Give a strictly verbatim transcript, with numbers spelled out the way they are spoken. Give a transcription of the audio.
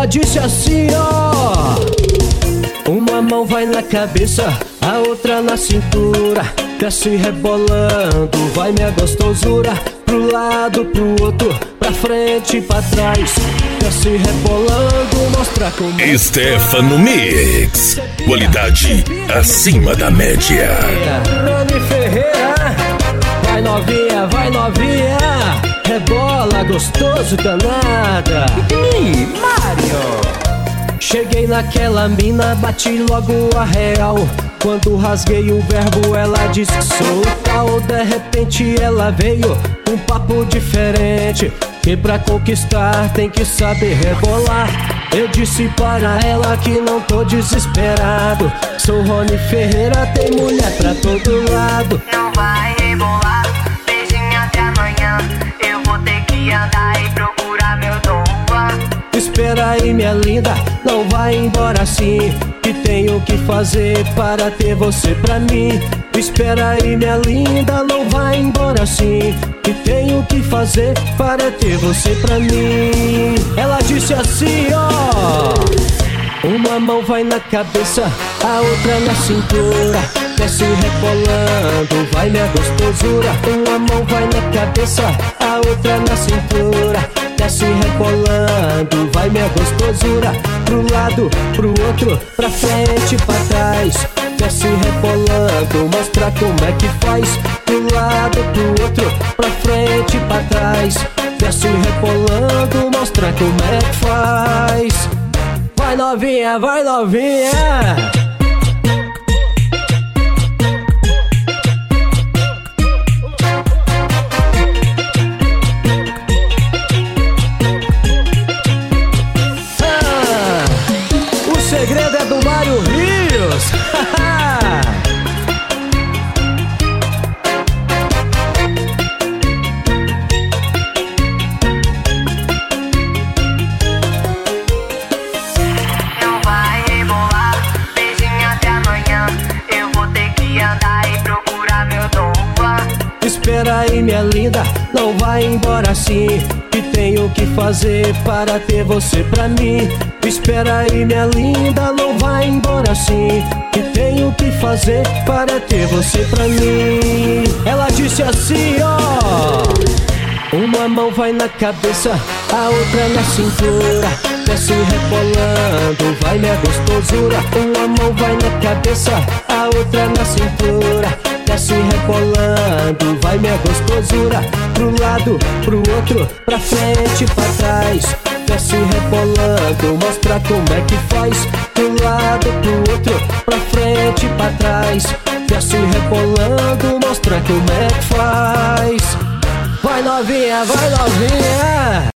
disse assim, ó: uma mão vai na cabeça, a outra na cintura, desce rebolando, vai minha gostosura. Pro lado, pro outro, pra frente e pra trás, desce rebolando, mostra como é. Stefano Mix, qualidade acima da média. Rony Ferreira, vai novinha, vai novinha, rebola gostoso danada. Ih, Mário! Cheguei naquela mina, bati logo a real. Quando rasguei o verbo, ela disse que sou tal. De repente ela veio com um papo diferente, que pra conquistar tem que saber rebolar. Eu disse para ela que não tô desesperado, sou Rony Ferreira, tem mulher pra todo lado. Não vai rebolar, beijinho até amanhã. Eu vou ter que andar e procurar meu dom. Espera aí minha linda, não vai embora assim, que tenho que fazer para ter você pra mim. Espera aí minha linda, não vai embora assim, que tenho que fazer para ter você pra mim. Ela disse assim, ó: uma mão vai na cabeça, a outra na cintura, desce rebolando, vai minha gostosura. Uma mão vai na cabeça, a outra na cintura, desce rebolando, vai minha gostosura. Pro lado, pro outro, pra frente e pra trás, desce rebolando, mostra como é que faz. Pro lado, pro outro, pra frente e pra trás, desce rebolando, mostra como é que faz. Vai novinha, vai novinha. O segredo é do Mário Rios. Não vai rebolar, beijinho até amanhã. Eu vou ter que andar e procurar meu dom. Espera aí minha linda, não vai embora assim, que tenho que fazer para ter você pra mim. Espera aí minha linda, não vai embora assim, que tenho que fazer para ter você pra mim. Ela disse assim, ó: uma mão vai na cabeça, a outra na cintura, desce rebolando, vai minha gostosura. Uma mão vai na cabeça, a outra na cintura, desce rebolando, vai minha gostosura. Pro lado, pro outro, pra frente e pra trás, desce rebolando, mostra como é que faz. Pro lado, pro outro, pra frente e pra trás, desce rebolando, mostra como é que faz. Vai novinha, vai novinha.